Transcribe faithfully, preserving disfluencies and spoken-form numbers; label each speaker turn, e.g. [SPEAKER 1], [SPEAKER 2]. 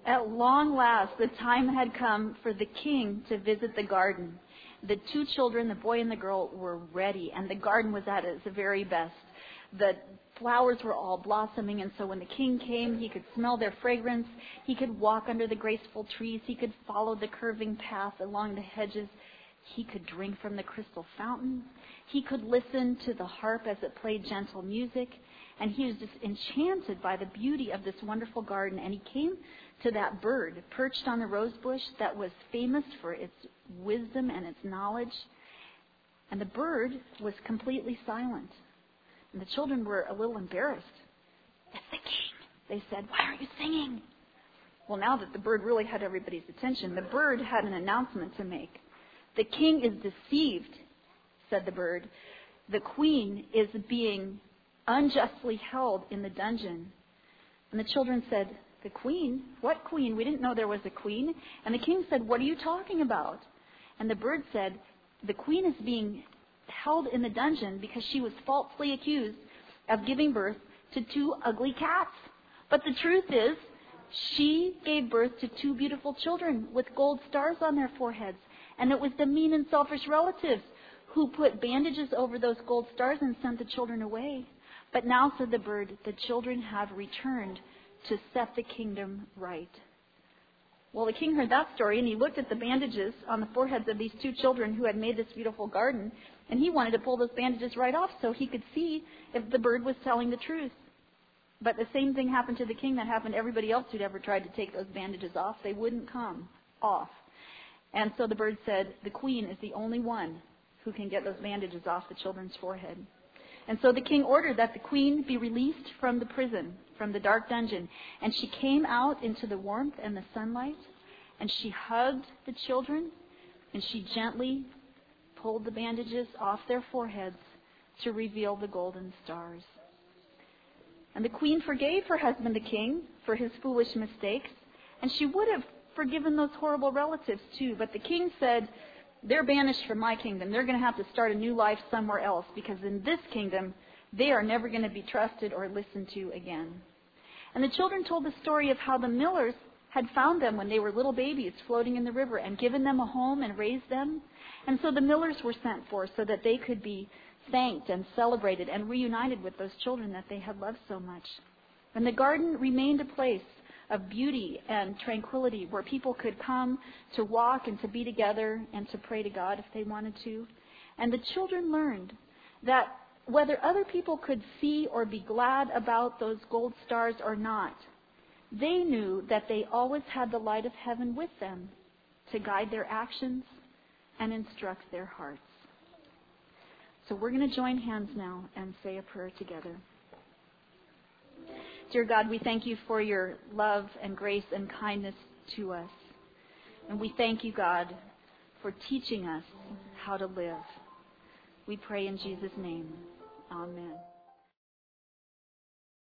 [SPEAKER 1] At long last, the time had come for the king to visit the garden. The two children, the boy and the girl, were ready, and the garden was at its very best. The flowers were all blossoming, and so when the king came, he could smell their fragrance. He could walk under the graceful trees. He could follow the curving path along the hedges. He could drink from the crystal fountain. He could listen to the harp as it played gentle music. And he was just enchanted by the beauty of this wonderful garden. And he came to that bird perched on the rose bush that was famous for its wisdom and its knowledge. And the bird was completely silent. And the children were a little embarrassed. "It's the king," they said. "Why aren't you singing?" Well, now that the bird really had everybody's attention, the bird had an announcement to make. "The king is deceived," said the bird. "The queen is being unjustly held in the dungeon." And the children said, "The queen? What queen? We didn't know there was a queen." And the king said, "What are you talking about?" And the bird said, "The queen is being held in the dungeon because she was falsely accused of giving birth to two ugly cats. But the truth is, she gave birth to two beautiful children with gold stars on their foreheads. And it was the mean and selfish relatives who put bandages over those gold stars and sent the children away. But now," said the bird, "the children have returned to set the kingdom right." Well, the king heard that story, and he looked at the bandages on the foreheads of these two children who had made this beautiful garden, and he wanted to pull those bandages right off so he could see if the bird was telling the truth. But the same thing happened to the king that happened to everybody else who'd ever tried to take those bandages off. They wouldn't come off. And so the bird said, "The queen is the only one who can get those bandages off the children's forehead." And so the king ordered that the queen be released from the prison, from the dark dungeon. And she came out into the warmth and the sunlight, and she hugged the children, and she gently pulled the bandages off their foreheads to reveal the golden stars. And the queen forgave her husband, the king, for his foolish mistakes, and she would have forgiven those horrible relatives too. But the king said, "They're banished from my kingdom. They're going to have to start a new life somewhere else, because in this kingdom, they are never going to be trusted or listened to again." And the children told the story of how the millers had found them when they were little babies floating in the river and given them a home and raised them. And so the millers were sent for so that they could be thanked and celebrated and reunited with those children that they had loved so much. And the garden remained a place of beauty and tranquility where people could come to walk and to be together and to pray to God if they wanted to. And the children learned that whether other people could see or be glad about those gold stars or not, they knew that they always had the light of heaven with them to guide their actions and instruct their hearts. So we're going to join hands now and say a prayer together. Dear God, we thank you for your love and grace and kindness to us. And we thank you, God, for teaching us how to live. We pray in Jesus' name. Amen.